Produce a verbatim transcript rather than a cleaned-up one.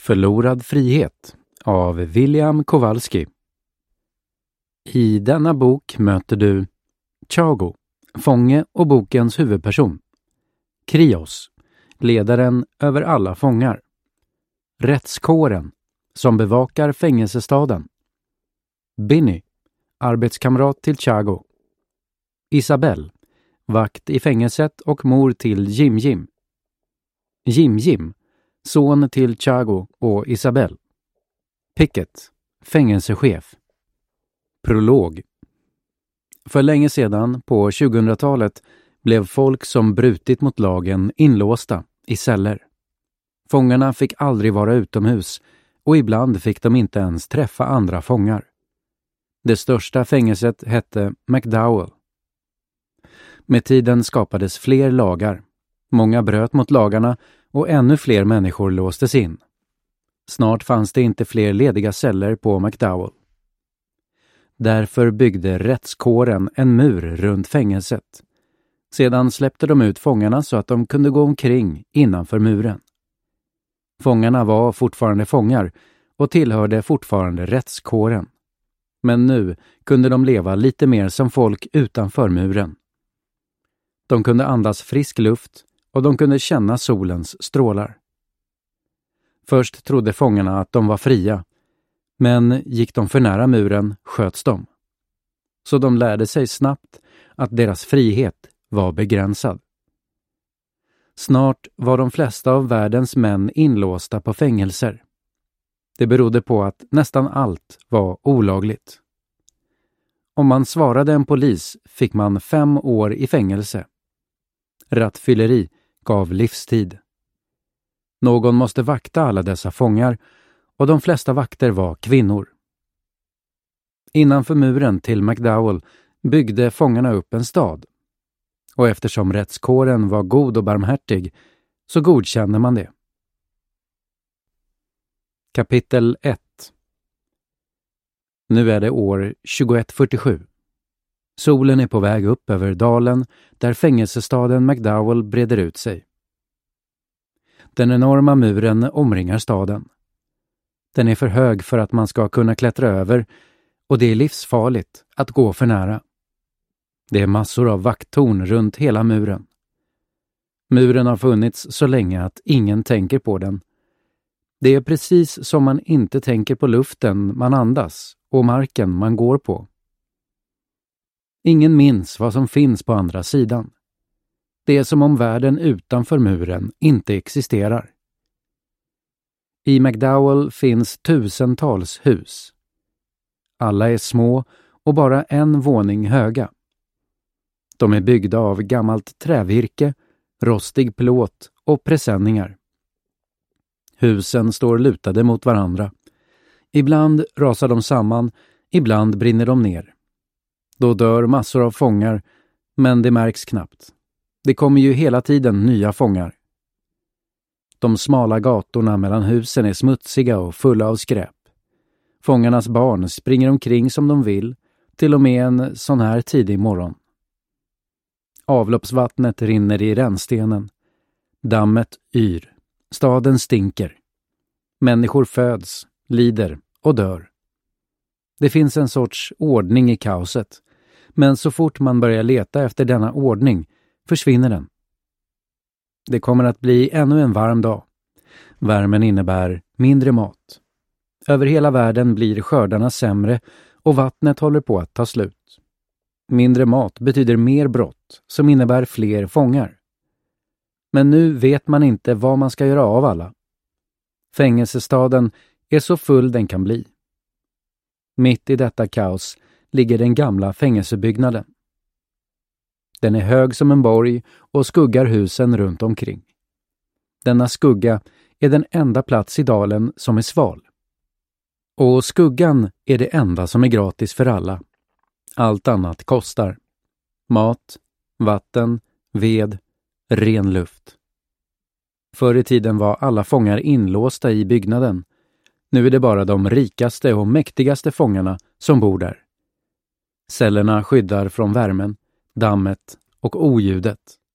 Förlorad frihet av William Kowalski. I denna bok möter du Chago, fånge och bokens huvudperson. Krios, ledaren över alla fångar. Rättskåren, som bevakar fängelsestaden. Binny, arbetskamrat till Chago. Isabelle, vakt i fängelset och mor till Jim Jim. Jim Jim, son till Chago och Isabelle. Pickett, fängelsechef. Prolog. För länge sedan, på tjugohundratalet, blev folk som brutit mot lagen inlåsta i celler. Fångarna fick aldrig vara utomhus och ibland fick de inte ens träffa andra fångar. Det största fängelset hette McDowell. Med tiden skapades fler lagar. Många bröt mot lagarna och ännu fler människor låstes in. Snart fanns det inte fler lediga celler på McDowell. Därför byggde rättskåren en mur runt fängelset. Sedan släppte de ut fångarna så att de kunde gå omkring innanför muren. Fångarna var fortfarande fångar och tillhörde fortfarande rättskåren. Men nu kunde de leva lite mer som folk utanför muren. De kunde andas frisk luft och de kunde känna solens strålar. Först trodde fångarna att de var fria, men gick de för nära muren sköts de. Så de lärde sig snabbt att deras frihet var begränsad. Snart var de flesta av världens män inlåsta på fängelser. Det berodde på att nästan allt var olagligt. Om man svarade en polis fick man fem år i fängelse. Rattfylleri gav livstid. Någon måste vakta alla dessa fångar och de flesta vakter var kvinnor. Innanför muren till McDowell byggde fångarna upp en stad. Och eftersom rättskåren var god och barmhärtig så godkände man det. Kapitel ett. Nu är det år tjugoett fyrtiosju. Solen är på väg upp över dalen där fängelsestaden McDowell breder ut sig. Den enorma muren omringar staden. Den är för hög för att man ska kunna klättra över och det är livsfarligt att gå för nära. Det är massor av vakttorn runt hela muren. Muren har funnits så länge att ingen tänker på den. Det är precis som man inte tänker på luften man andas och marken man går på. Ingen minns vad som finns på andra sidan. Det är som om världen utanför muren inte existerar. I McDowell finns tusentals hus. Alla är små och bara en våning höga. De är byggda av gammalt trävirke, rostig plåt och presenningar. Husen står lutade mot varandra. Ibland rasar de samman, ibland brinner de ner. Då dör massor av fångar, men det märks knappt. Det kommer ju hela tiden nya fångar. De smala gatorna mellan husen är smutsiga och fulla av skräp. Fångarnas barn springer omkring som de vill, till och med en sån här tidig morgon. Avloppsvattnet rinner i rännstenen. Dammet yr. Staden stinker. Människor föds, lider och dör. Det finns en sorts ordning i kaoset, men så fort man börjar leta efter denna ordning försvinner den. Det kommer att bli ännu en varm dag. Värmen innebär mindre mat. Över hela världen blir skördarna sämre och vattnet håller på att ta slut. Mindre mat betyder mer brott, som innebär fler fångar. Men nu vet man inte vad man ska göra av alla. Fängelsestaden är så full den kan bli. Mitt i detta kaos ligger den gamla fängelsebyggnaden. Den är hög som en borg och skuggar husen runt omkring. Denna skugga är den enda plats i dalen som är sval. Och skuggan är det enda som är gratis för alla. Allt annat kostar. Mat, vatten, ved, ren luft. Förr i tiden var alla fångar inlåsta i byggnaden. Nu är det bara de rikaste och mäktigaste fångarna som bor där. Cellerna skyddar från värmen, dammet och oljudet.